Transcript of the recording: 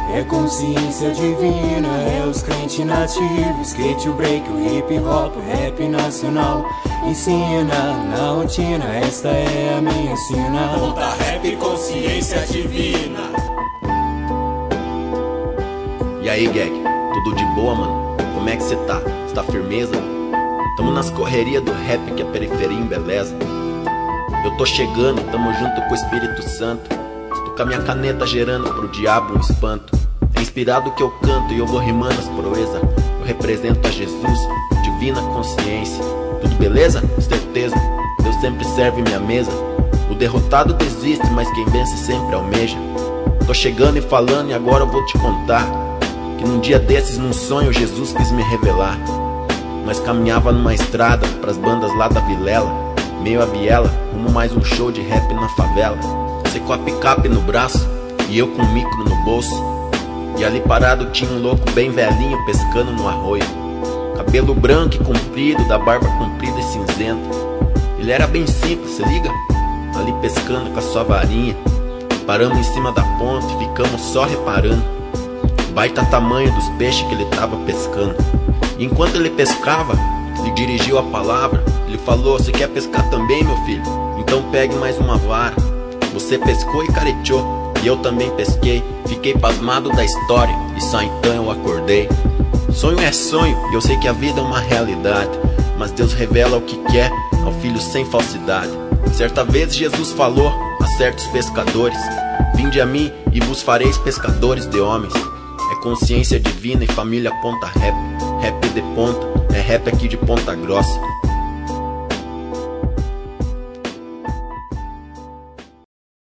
É consciência divina, é os crentes nativos. Skate, o break, o hip hop, o rap nacional. Ensina na rotina, esta é a minha sina. Ponta Rap, consciência divina. E aí, Gag, tudo de boa, mano? Como é que cê tá? Cê tá firmeza? Tamo nas correrias do rap que a periferia embeleza. Eu tô chegando, tamo junto com o Espírito Santo. Tô com a minha caneta gerando pro diabo um espanto. É inspirado que eu canto e eu vou rimando as proezas. Eu represento a Jesus, divina consciência. Tudo beleza? Certeza, Deus sempre serve minha mesa. O derrotado desiste, mas quem vence sempre almeja. Tô chegando e falando e agora eu vou te contar que num dia desses, num sonho, Jesus quis me revelar. Nós caminhava numa estrada pras bandas lá da Vilela, meio a viela, como mais um show de rap na favela. Você com a picape no braço e eu com o micro no bolso. E ali parado tinha um louco bem velhinho pescando no arroio. Cabelo branco e comprido, da barba comprida e cinzenta. Ele era bem simples, se liga? Ali pescando com a sua varinha. Paramos em cima da ponte e ficamos só reparando baita tamanho dos peixes que ele tava pescando. E enquanto ele pescava, ele dirigiu a palavra. Ele falou: "Você quer pescar também, meu filho? Então pegue mais uma vara." Você pescou e careteou, e eu também pesquei. Fiquei pasmado da história, e só então eu acordei. Sonho é sonho, e eu sei que a vida é uma realidade, mas Deus revela o que quer ao filho sem falsidade. Certa vez Jesus falou a certos pescadores: "Vinde a mim e vos fareis pescadores de homens." É consciência divina e família Ponta Rap. Rap de ponta, é rap aqui de Ponta Grossa.